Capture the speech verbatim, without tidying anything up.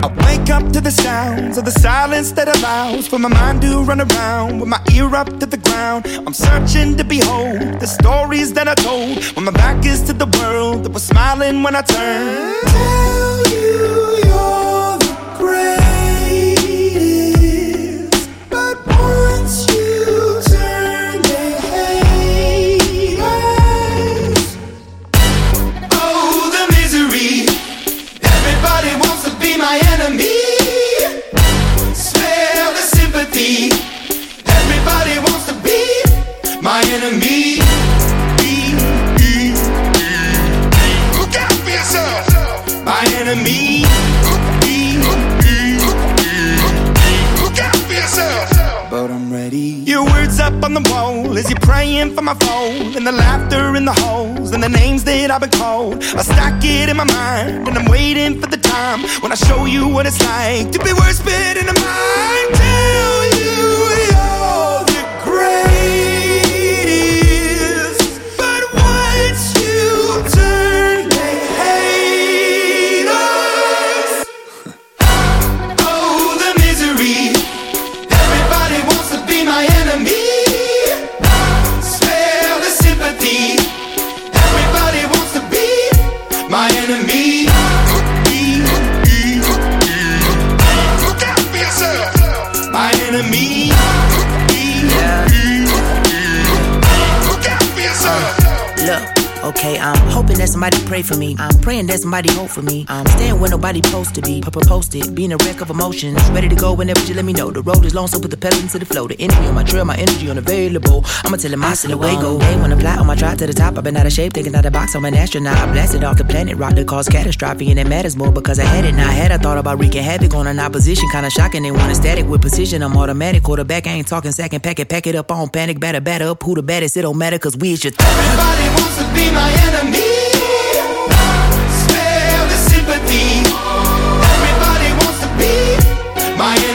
I wake up to the sounds of the silence that allows for my mind to run around with my ear up to the ground. I'm searching to behold the stories that I told when my back is to the world that was smiling when I turned. Tell you you're the greatest, but once you turn they hate us. Oh, the misery. Everybody wants to be my enemy. Smell the sympathy. Everybody wants to be my enemy. Look out for yourself. My enemy. Look out for yourself. But I'm ready. Your words up on the wall as you're praying for my phone, and the laughter in the holes and the names that I've been called. I stack it in my mind and I'm waiting for the time when I show you what it's like to be worse fit in a mind. Tell you you're the greatest, but once you turn they hate us. Oh, the misery. Everybody wants to be my enemy. Spare the sympathy. Everybody wants to be my enemy. Look out for yourself. My enemy. Look out for yourself. Look, okay, I'm hoping that somebody pray for me. I'm praying that somebody hope for me. I'm staying where nobody supposed to be. Posted, being a wreck of emotions. Ready to go whenever you let me know. The road is long, so put the pedal into the flow. The energy on my trail, my energy unavailable. I'ma tell him I still away go. They wanna fly on my drive to the top. I've been out of shape, thinking out the box. I'm an astronaut. I blasted off the planet, rock that caused catastrophe, and it matters more because I had it. Now I had I thought about wreaking havoc on an opposition. Kinda shocking, they want a static with precision. I'm automatic, quarterback. I ain't talking second pack it, pack it up on panic, batter, batter up. Who the baddest? It don't matter, cause we is your th- Everybody wants to be my enemy. Spare the sympathy. Everybody wants to be my enemy.